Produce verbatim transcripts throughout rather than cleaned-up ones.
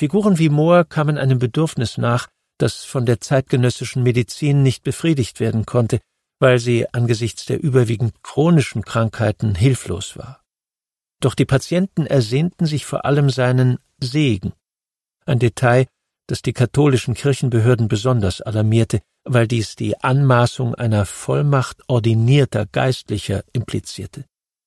Figuren wie Mohr kamen einem Bedürfnis nach, das von der zeitgenössischen Medizin nicht befriedigt werden konnte, weil sie angesichts der überwiegend chronischen Krankheiten hilflos war. Doch die Patienten ersehnten sich vor allem seinen Segen, ein Detail, das die katholischen Kirchenbehörden besonders alarmierte, weil dies die Anmaßung einer Vollmacht ordinierter Geistlicher implizierte.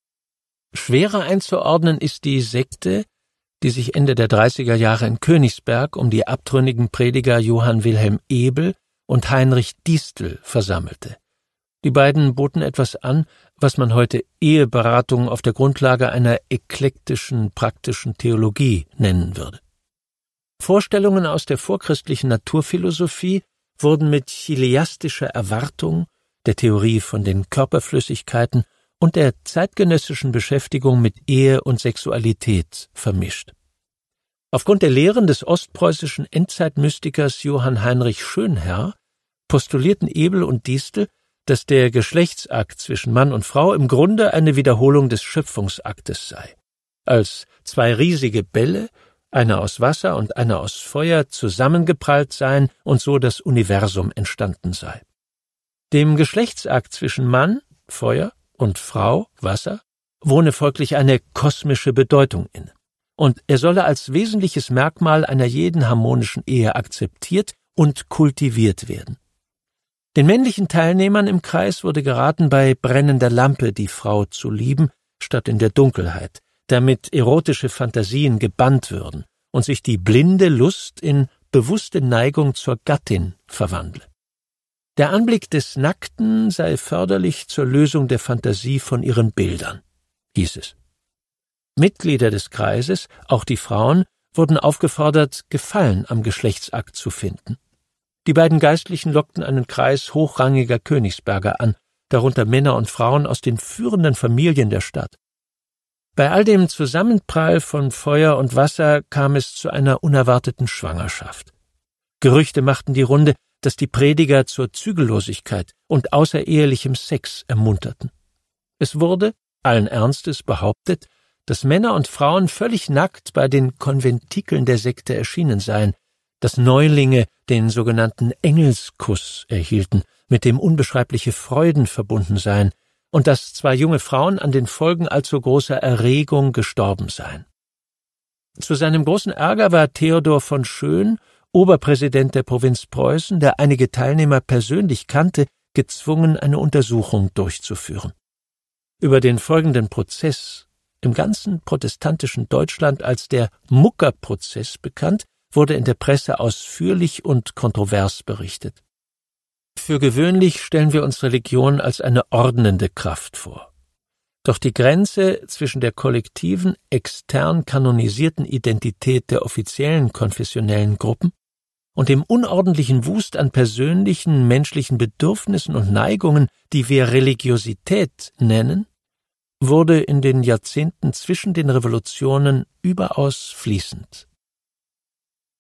Schwerer einzuordnen ist die Sekte, die sich Ende der dreißiger Jahre in Königsberg um die abtrünnigen Prediger Johann Wilhelm Ebel und Heinrich Diestel versammelte. Die beiden boten etwas an, was man heute Eheberatung auf der Grundlage einer eklektischen praktischen Theologie nennen würde. Vorstellungen aus der vorchristlichen Naturphilosophie wurden mit chiliastischer Erwartung, der Theorie von den Körperflüssigkeiten und der zeitgenössischen Beschäftigung mit Ehe und Sexualität vermischt. Aufgrund der Lehren des ostpreußischen Endzeitmystikers Johann Heinrich Schönherr postulierten Ebel und Diestel, dass der Geschlechtsakt zwischen Mann und Frau im Grunde eine Wiederholung des Schöpfungsaktes sei, als zwei riesige Bälle, einer aus Wasser und einer aus Feuer, zusammengeprallt seien und so das Universum entstanden sei. Dem Geschlechtsakt zwischen Mann, Feuer, und Frau, Wasser, wohne folglich eine kosmische Bedeutung inne, und er solle als wesentliches Merkmal einer jeden harmonischen Ehe akzeptiert und kultiviert werden. Den männlichen Teilnehmern im Kreis wurde geraten, bei brennender Lampe die Frau zu lieben, statt in der Dunkelheit, damit erotische Fantasien gebannt würden und sich die blinde Lust in bewusste Neigung zur Gattin verwandle. Der Anblick des Nackten sei förderlich zur Lösung der Fantasie von ihren Bildern, hieß es. Mitglieder des Kreises, auch die Frauen, wurden aufgefordert, Gefallen am Geschlechtsakt zu finden. Die beiden Geistlichen lockten einen Kreis hochrangiger Königsberger an, darunter Männer und Frauen aus den führenden Familien der Stadt. Bei all dem Zusammenprall von Feuer und Wasser kam es zu einer unerwarteten Schwangerschaft. Gerüchte machten die Runde, dass die Prediger zur Zügellosigkeit und außerehelichem Sex ermunterten. Es wurde, allen Ernstes, behauptet, dass Männer und Frauen völlig nackt bei den Konventikeln der Sekte erschienen seien, dass Neulinge den sogenannten Engelskuss erhielten, mit dem unbeschreibliche Freuden verbunden seien, und dass zwei junge Frauen an den Folgen allzu großer Erregung gestorben seien. Zu seinem großen Ärger war Theodor von Schön, Oberpräsident der Provinz Preußen, der einige Teilnehmer persönlich kannte, gezwungen, eine Untersuchung durchzuführen. Über den folgenden Prozess, im ganzen protestantischen Deutschland als der Muckerprozess bekannt, wurde in der Presse ausführlich und kontrovers berichtet. Für gewöhnlich stellen wir uns Religion als eine ordnende Kraft vor. Doch die Grenze zwischen der kollektiven, extern kanonisierten Identität der offiziellen konfessionellen Gruppen und dem unordentlichen Wust an persönlichen menschlichen Bedürfnissen und Neigungen, die wir Religiosität nennen, wurde in den Jahrzehnten zwischen den Revolutionen überaus fließend.